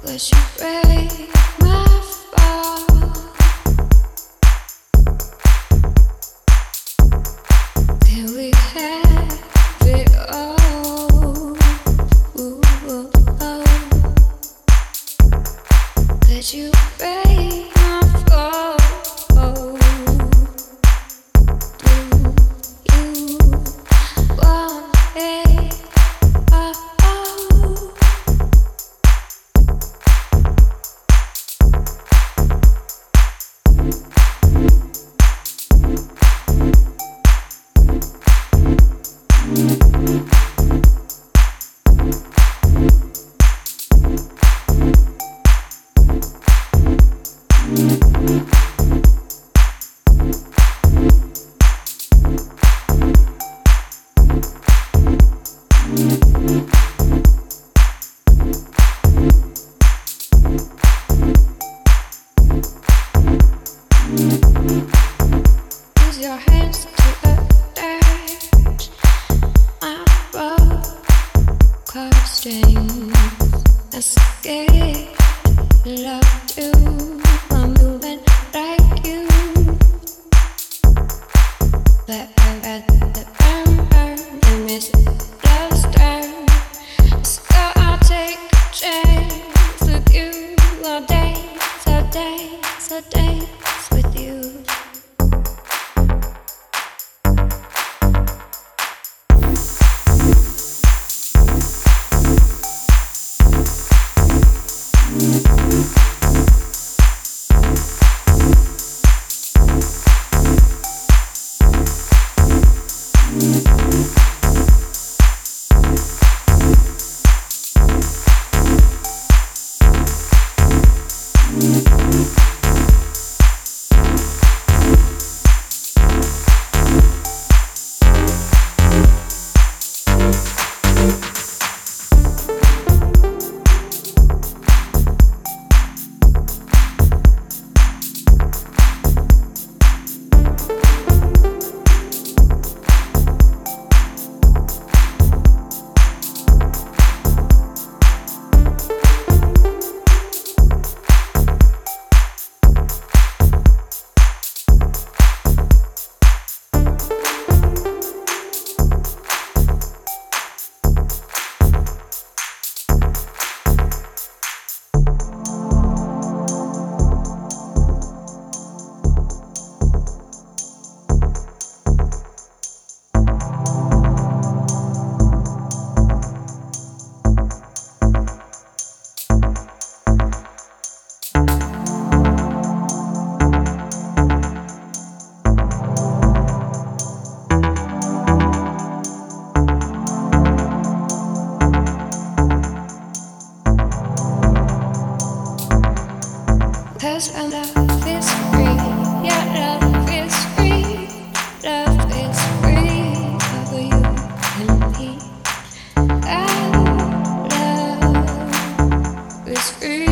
'Cause you break my fall till we have it all. Ooh, oh, oh. That you break my fall. Do you want it? Oh, oh. Use your hands to attach my broken strings. Escape love to I'm moving like you. But I read the burn and miss love's turn. So I'll take a chance with you all day, so days, so days with you. Cause our love is free, yeah, love is free, love is free over you and me. Our love is free.